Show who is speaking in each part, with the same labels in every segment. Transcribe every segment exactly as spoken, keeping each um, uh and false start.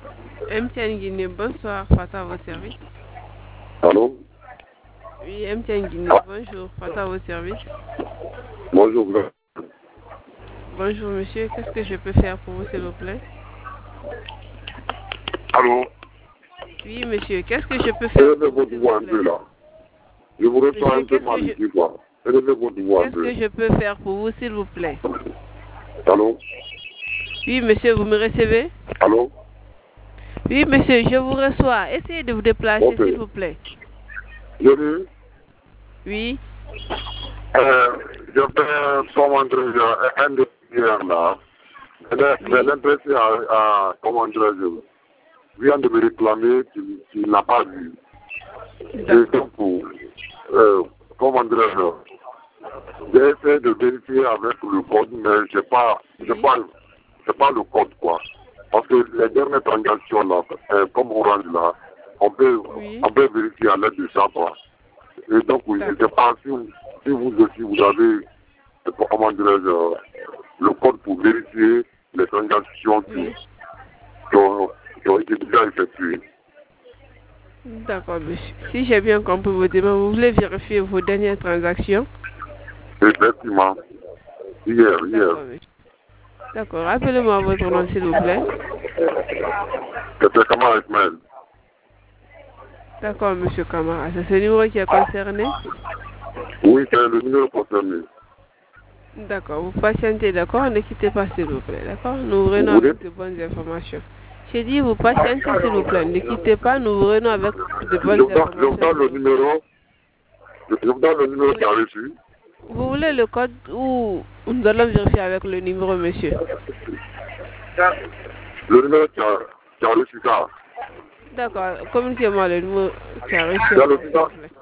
Speaker 1: M T N Guinée, bonsoir, Fata à votre service.
Speaker 2: Allô?
Speaker 1: Oui, M T N Guinée, bonjour, Fata à votre service.
Speaker 2: Bonjour, grand.
Speaker 1: Bonjour monsieur, qu'est-ce que je peux faire pour vous s'il vous plaît?
Speaker 2: Allô?
Speaker 1: Oui monsieur, qu'est-ce que je peux faire
Speaker 2: Élevez
Speaker 1: pour vous
Speaker 2: votre
Speaker 1: s'il
Speaker 2: voix
Speaker 1: vous
Speaker 2: un peu
Speaker 1: plaît?
Speaker 2: là. Je vous reçois
Speaker 1: Monsieur,
Speaker 2: un peu
Speaker 1: qu'est-ce
Speaker 2: mal
Speaker 1: que je...
Speaker 2: ici, quoi. Élevez votre voix un
Speaker 1: Qu'est-ce
Speaker 2: peu.
Speaker 1: que je peux faire pour vous s'il vous plaît?
Speaker 2: Allô?
Speaker 1: Oui monsieur, vous me recevez?
Speaker 2: Allô?
Speaker 1: Oui monsieur, je vous reçois. Essayez de vous déplacer
Speaker 2: Ok.
Speaker 1: s'il vous plaît.
Speaker 2: Je dis,
Speaker 1: Oui.
Speaker 2: euh, je fais comment dire, un de hier là. Mais
Speaker 1: Oui.
Speaker 2: l'impression à, à, comment dire, je viens de me réclamer qu'il qu'il n'a pas vu. Et
Speaker 1: D'accord.
Speaker 2: donc, euh, comment dire, j'ai essayé de vérifier avec le code, mais je n'ai pas, j'ai
Speaker 1: Oui.
Speaker 2: pas, j'ai pas le code, quoi. Parce que les dernières transactions, là, euh, comme Orange, là, on peut,
Speaker 1: Oui.
Speaker 2: on peut vérifier à l'aide de ça, quoi. Et donc, oui, je ne sais
Speaker 1: D'accord.
Speaker 2: pas si vous, si vous aussi, vous avez, euh, comment dirais-je, euh, le code pour vérifier les transactions qui,
Speaker 1: Oui.
Speaker 2: qui, ont, qui ont été déjà effectuées.
Speaker 1: D'accord monsieur. Si j'ai bien compris vos demandes, vous voulez vérifier vos dernières transactions?
Speaker 2: Effectivement. Hier, hier.
Speaker 1: D'accord monsieur. D'accord. Rappelez-moi votre nom s'il vous plaît.
Speaker 2: C'était comment Ismaël?
Speaker 1: D'accord monsieur Kamara. C'est ce numéro qui est concerné?
Speaker 2: Oui, c'est le numéro concerné.
Speaker 1: D'accord. Vous patientez, d'accord? Ne quittez pas s'il vous plaît, d'accord? Nous
Speaker 2: Vous
Speaker 1: revenons
Speaker 2: voulez?
Speaker 1: avec de bonnes informations. J'ai dit vous patientez s'il vous plaît. Ne quittez pas, nous revenons avec de
Speaker 2: Je
Speaker 1: bonnes
Speaker 2: vous donne, je vous
Speaker 1: informations
Speaker 2: donne
Speaker 1: sur
Speaker 2: le
Speaker 1: votre cas.
Speaker 2: numéro. Je, je vous donne le numéro
Speaker 1: Vous,
Speaker 2: qui a reçu.
Speaker 1: vous voulez le code ou nous allons vérifier avec le numéro monsieur?
Speaker 2: Le numéro qui a, qui a reçu ça.
Speaker 1: D'accord. Communiquez-moi le numéro qui a reçu
Speaker 2: C'est le
Speaker 1: encore s'il vous
Speaker 2: six cents,
Speaker 1: plaît.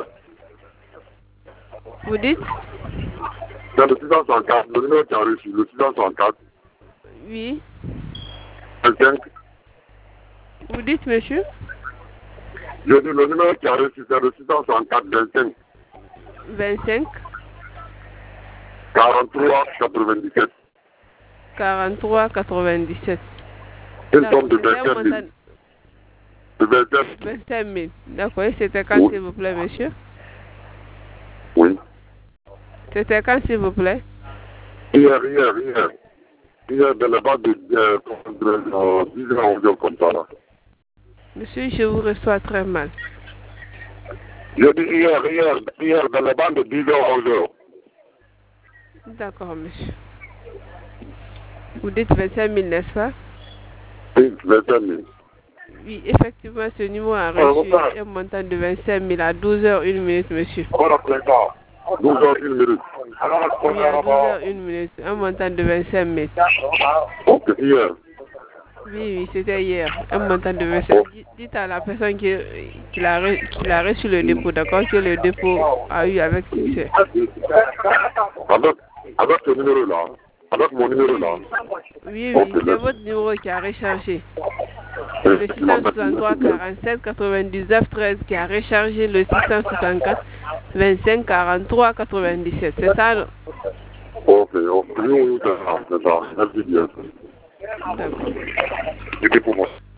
Speaker 1: Vous dites?
Speaker 2: c'est le six cent soixante-quatre. Le numéro qui a reçu, le six cent soixante-quatre,
Speaker 1: Oui.
Speaker 2: vingt-cinq.
Speaker 1: Vous dites monsieur?
Speaker 2: Je dis le numéro qui a reçu, c'est le six cent soixante-quatre, vingt-cinq,
Speaker 1: vingt-cinq,
Speaker 2: quarante-trois, quatre-vingt-dix-sept.
Speaker 1: quarante-trois, quatre-vingt-dix-sept.
Speaker 2: Une somme
Speaker 1: D'accord.
Speaker 2: de
Speaker 1: C'était un
Speaker 2: vingt-cinq
Speaker 1: montant
Speaker 2: mille. De vingt-cinq.
Speaker 1: vingt-cinq mille. D'accord. Et c'était quand
Speaker 2: Oui.
Speaker 1: s'il vous plaît monsieur?
Speaker 2: Oui.
Speaker 1: C'était quand s'il vous plaît?
Speaker 2: Hier, hier, hier. Hier, dans la base de euh, euh, dix heures, onze heures comme ça, là.
Speaker 1: Monsieur, je vous reçois très mal.
Speaker 2: Je dis hier, hier, hier, dans la bande de dix heures, onze heures.
Speaker 1: D'accord monsieur. Vous dites vingt-cinq mille, n'est-ce pas?
Speaker 2: Oui, vingt-cinq mille.
Speaker 1: Oui, effectivement, ce numéro a reçu un montant de vingt-cinq mille à douze heures une minute, monsieur.
Speaker 2: douze heures une minute.
Speaker 1: Oui, à douze heures une minute, un montant de vingt-cinq mille.
Speaker 2: Ok, hier.
Speaker 1: Oui, oui, c'était hier, un montant de vingt-cinq mille. Dites à la personne qui, qui, a, re- qui a reçu le dépôt, d'accord, que le dépôt a eu avec succès.
Speaker 2: Avec, avec ce numéro-là, avec mon numéro-là.
Speaker 1: Oui, oui, oui,
Speaker 2: Ok,
Speaker 1: oui, c'est
Speaker 2: merci.
Speaker 1: votre numéro qui a rechargé. C'est le six cent soixante-trois, quarante-sept, quatre-vingt-dix-neuf, treize qui a rechargé le six cent soixante-quatre, vingt-cinq, quarante-trois, quatre-vingt-dix-sept. C'est ça, non?
Speaker 2: Ok, ok. Oui, oui, c'est ça, c'est ça. Merci bien.
Speaker 1: D'accord.
Speaker 2: C'était pour moi.